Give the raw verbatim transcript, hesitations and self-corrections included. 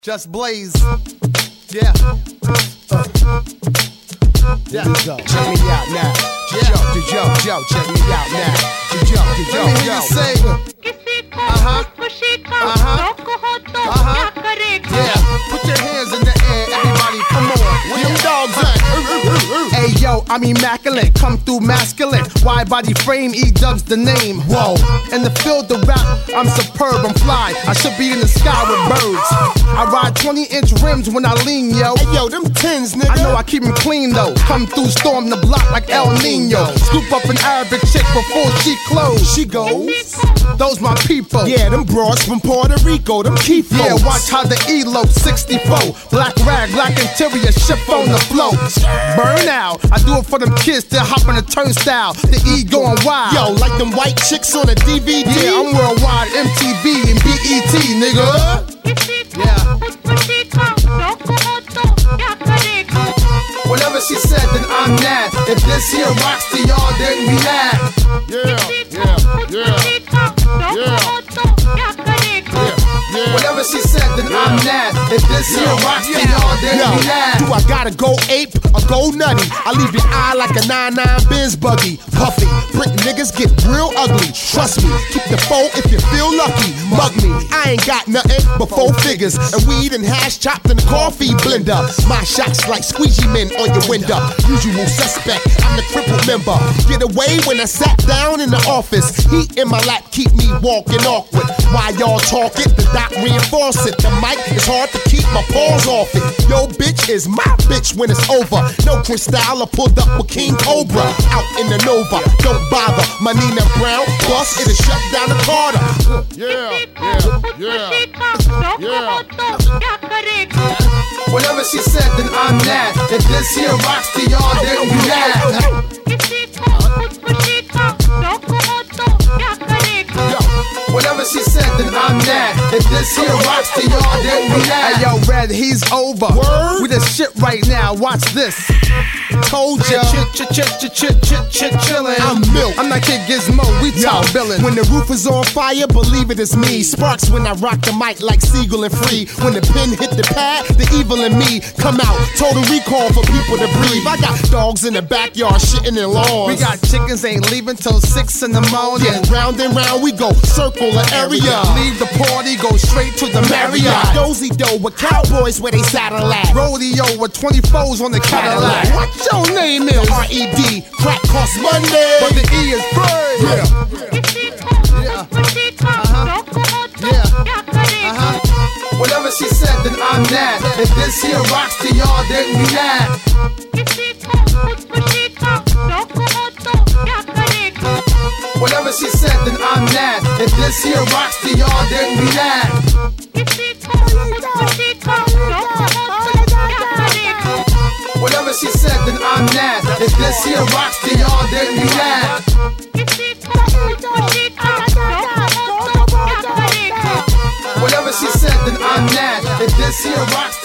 Just Blaze. Yeah. Uh. Yeah. Go. Check me out now. Yeah. Yo, yo, yo, check me out now. Yo, yo, yo, yo. Say. Uh-huh. Uh-huh. Uh-huh. Yeah. Put your hands in the air, everybody. Come on. Where them dogs at? Hey yo, I'm immaculate, come through masculine. Wide body frame, E-Dub's the name. Whoa, in the field of rap, I'm superb, I'm fly. I should be in the sky with birds. I ride twenty inch rims when I lean, yo. Hey yo, them tins, nigga. I know I keep them clean though. Come through, storm the block like El Nino. Scoop up an Arabic chick before she close. She goes, those my people. Yeah, them broads from Puerto Rico, them key folks. Yeah, watch how the elope sixty-four. Black rag, black interior, ship on the flow. Burn out, I do it for them kids that hop on the turnstile. The E going wild. Yo, like them white chicks on a D V D. Yeah, I'm worldwide, M T V and B E T, nigga. Yeah. Whatever she said, then I'm mad. If this here rocks to y'all, then we laugh. Yeah, yeah, yeah, yeah. Yeah. Whatever she said, then I'm mad. If this here rocks to y'all, then Yo, we laugh. Do I gotta go ape or go nutty? I leave your eye like a nine nine Benz buggy. Puffy, brick niggas get real ugly. Trust me, keep the foe if you feel lucky. Mug me, I ain't got nothing but four figures and weed and hash chopped in the coffee blender. My shots like squeegee men on your window. Usual suspect, I'm the crippled member. Get away when I sat down in the office. Heat in my lap keep me walking awkward. While y'all talk it, the doc reinforce it. The mic is hard to keep my paws off it. Yo bitch is my bitch when it's over. No Cristal, I pulled up with King Cobra. Out in the Nova, don't bother. My Nina Brown, plus it'll shut down the Carter. Yeah, yeah, yeah, yeah. Whatever she said, then I'm mad. If this here rocks to y'all, then we laugh. Whatever she said, then I'm mad. If this here rocks to y'all, then we laugh. Hey yo, Red, he's over. Word? We the shit right now. Watch this. Told ya. Chit, chit, chit, chit, chit, chit, chillin'. I'm Milk. I'm not Kid Gizmo. We top billin'. When the roof is on fire, believe it is me. Sparks when I rock the mic like Siegel and Free. When the pen hit the pad, the evil in me come out. Total recall for people to breathe. I got dogs in the backyard shitting in lawns. We got chickens ain't leaving till six in the morning. Yeah, round and round we go. Circle the area. Leave the party, go straight to the Marriott. Dozy dough with cowboys where they saddle at. Rodeo with twenty-fours on the Cadillac. What your name is? R E D. Crack costs money, but the E is free. Yeah. Yeah. Uh-huh. Yeah. Uh-huh. Whatever she said, then I'm mad. If this here rocks to y'all, then we laugh. Whatever she said, then I'm mad. If this here rocks to y'all, then we laugh. Whatever she said, then I'm mad. If this here rocks to y'all, then we laugh. Whatever she said, then I'm mad. If this here rocks